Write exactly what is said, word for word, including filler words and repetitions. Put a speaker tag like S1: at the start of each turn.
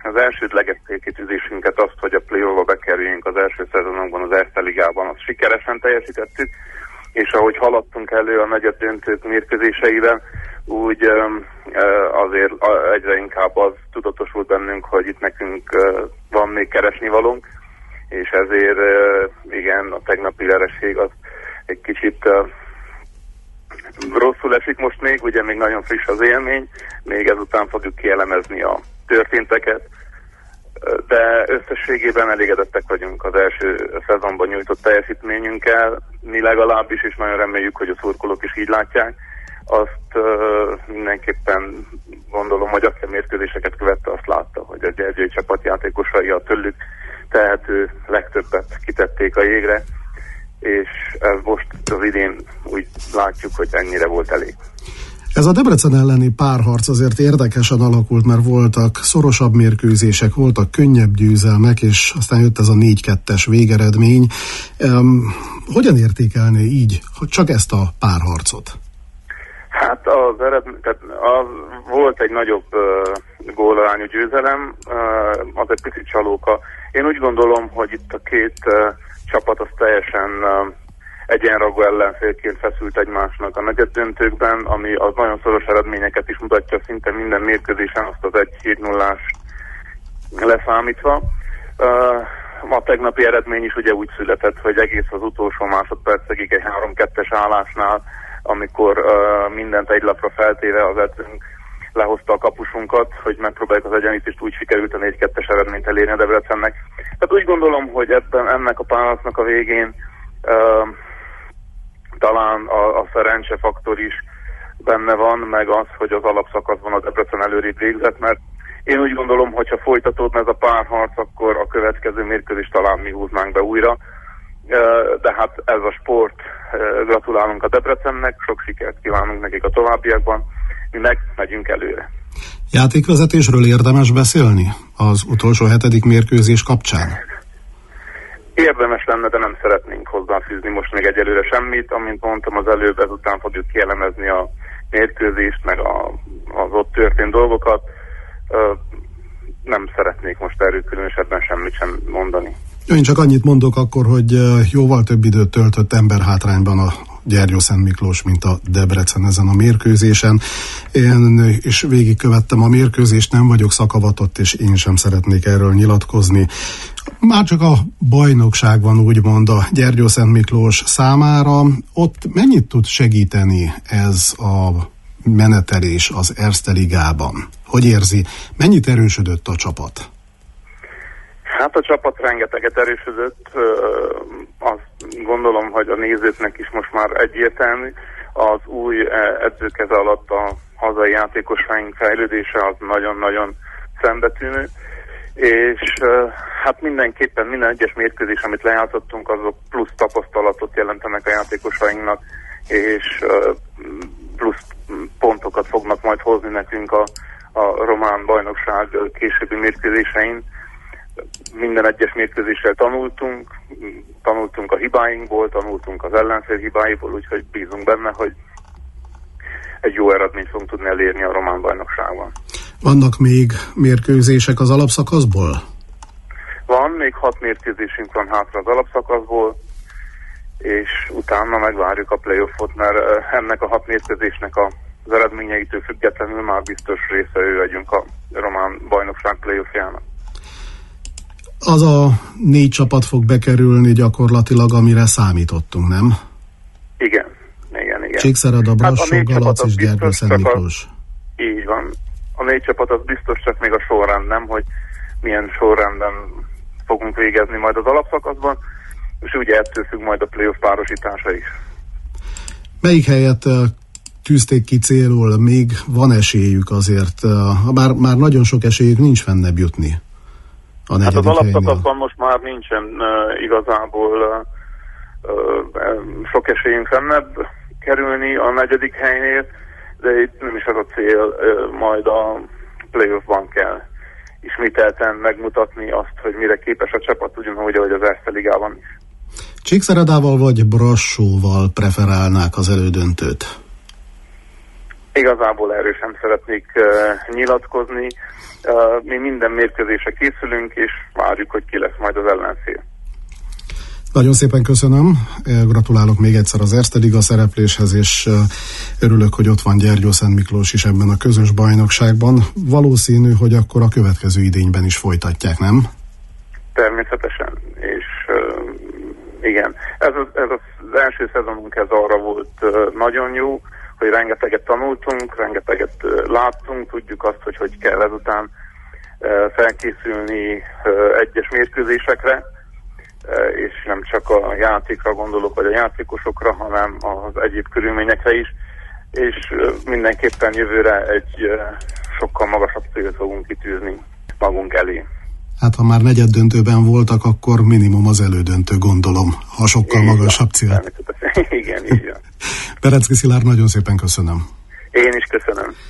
S1: az elsődleges célkitűzésünket, azt, hogy a play-offba bekerüljünk az első szezonunkban az Erste Ligában, azt sikeresen teljesítettük, és ahogy haladtunk elő a negyed döntők mérkőzéseivel, úgy azért egyre inkább az tudatosult bennünk, hogy itt nekünk van még keresnivalónk, és ezért igen, a tegnapi vereség az egy kicsit rosszul esik most még, ugye még nagyon friss az élmény, még ezután fogjuk kielemezni a történteket, de összességében elégedettek vagyunk az első szezonban nyújtott teljesítményünkkel, mi legalábbis, és nagyon reméljük, hogy a szurkolók is így látják. Azt uh, mindenképpen gondolom, hogy aki a mérkőzéseket követte, azt látta, hogy a Gyergyői csapatjátékosai a tőlük tehető legtöbbet kitették a jégre, és ez most az idén úgy látjuk, hogy ennyire volt elég.
S2: Ez a Debrecen elleni párharc azért érdekesen alakult, mert voltak szorosabb mérkőzések, voltak könnyebb győzelmek, és aztán jött ez a négy kettes végeredmény. Um, hogyan értékelné így, hogy csak ezt a párharcot?
S1: Hát az eredmény, tehát az volt egy nagyobb uh, gólarányú győzelem, uh, az egy picit csalóka. Én úgy gondolom, hogy itt a két uh, csapat az teljesen uh, egyenrangú ellenfélként feszült egymásnak a negyeddöntőkben, ami az nagyon szoros eredményeket is mutatja, szinte minden mérkőzésen, azt az egy-két nullás leszámítva. Uh, a tegnapi eredmény is ugye úgy született, hogy egész az utolsó másodpercig egy három kettes állásnál, amikor uh, mindent egy lapra feltéve az edzőnk lehozta a kapusunkat, hogy megpróbáljuk az egyenlítést, úgy sikerült a négy kettes eredményt elérni a Debrecennek. Tehát úgy gondolom, hogy ebben ennek a pályázatnak a végén uh, talán a, a szerencse faktor is benne van, meg az, hogy az alapszakaszban a Debrecen előrébb végzett, mert én úgy gondolom, hogy ha folytatódna ez a párharc, akkor a következő mérkőzést talán mi húznánk be újra. De hát ez a sport, gratulálunk a Debrecennek, sok sikert kívánunk nekik a továbbiakban, mi meg megyünk előre.
S2: Játékvezetésről érdemes beszélni az utolsó hetedik mérkőzés kapcsán?
S1: Érdemes lenne, de nem szeretnénk hozzáfűzni most még egyelőre semmit. Amint mondtam az előbb, ezután fogjuk kielemezni a mérkőzést, meg a, az ott történt dolgokat. Nem szeretnék most erről különösebben semmit sem mondani.
S2: Én csak annyit mondok akkor, hogy jóval több időt töltött emberhátrányban a Gyergyó-Szent Miklós, mint a Debrecen ezen a mérkőzésen. Én is végigkövettem a mérkőzést, nem vagyok szakavatott, és én sem szeretnék erről nyilatkozni. Már csak a bajnokság van úgymond a Gyergyó-Szent Miklós számára. Ott mennyit tud segíteni ez a menetelés az Erste Ligában? Hogy érzi, mennyit erősödött a csapat?
S1: Hát a csapat rengeteget erősödött, azt gondolom, hogy a nézőknek is most már egyértelmű. Az új edzőkeze alatt a hazai játékosaink fejlődése az nagyon-nagyon szembetűnő, és hát mindenképpen minden egyes mérkőzés, amit lejátszottunk, azok plusz tapasztalatot jelentenek a játékosainknak, és plusz pontokat fognak majd hozni nekünk a, a román bajnokság későbbi mérkőzésein. Minden egyes mérkőzéssel tanultunk, tanultunk a hibáinkból, tanultunk az ellenfél hibáiból, úgyhogy bízunk benne, hogy egy jó eredményt fogunk tudni elérni a román bajnokságban. Vannak
S2: még mérkőzések az alapszakaszból?
S1: Van, még hat mérkőzésünk van hátra az alapszakaszból, és utána megvárjuk a playoffot, mert ennek a hat mérkőzésnek az eredményeitől függetlenül már biztos részei vagyunk a román bajnokság playoffjának.
S2: Az a négy csapat fog bekerülni gyakorlatilag, amire számítottunk, nem?
S1: Igen, igen, igen.
S2: Csíkszereda, Brassó, hát Galac és Gyergyó-Szent Miklós.
S1: A, így van. A négy csapat az biztos, csak még a sorrend nem, hogy milyen sorrendben fogunk végezni majd az alapszakaszban, és ugye ettől függ majd a playoff párosítása is.
S2: Melyik helyet tűzték ki célul? Még van esélyük azért, bár már nagyon sok esélyük nincs fennebb jutni.
S1: Hát az alapszakaszban most már nincsen uh, igazából uh, uh, sok esélyünk fennebb kerülni a negyedik helynél, de itt nem is az a cél, uh, majd a playoffban kell ismételten megmutatni azt, hogy mire képes a csapat, ugyanúgy, ahogy az Erste Ligában is.
S2: Csíkszeredával vagy Brassóval preferálnák az elődöntőt?
S1: Igazából erről sem szeretnék uh, nyilatkozni. Uh, mi minden mérkőzésre készülünk, és várjuk, hogy ki lesz majd az ellenfél.
S2: Nagyon szépen köszönöm, gratulálok még egyszer az Erste Liga szerepléshez, és örülök, hogy ott van Gyergyószentmiklós is ebben a közös bajnokságban. Valószínű, hogy akkor a következő idényben is folytatják, nem?
S1: Természetesen, és uh, igen, ez az, ez az első szezonunk, ez arra volt uh, nagyon jó, hogy rengeteget tanultunk, rengeteget uh, láttunk, tudjuk azt, hogy hogy kell ezután uh, felkészülni uh, egyes mérkőzésekre, és nem csak a játékra gondolok, vagy a játékosokra, hanem az egyéb körülményekre is, és mindenképpen jövőre egy sokkal magasabb célt fogunk kitűzni magunk elé.
S2: Hát ha már negyed döntőben voltak, akkor minimum az elődöntő, gondolom, ha sokkal igen, magasabb cél.
S1: Igen, így van.
S2: Perecki Szilárd, nagyon szépen köszönöm.
S1: Én is köszönöm.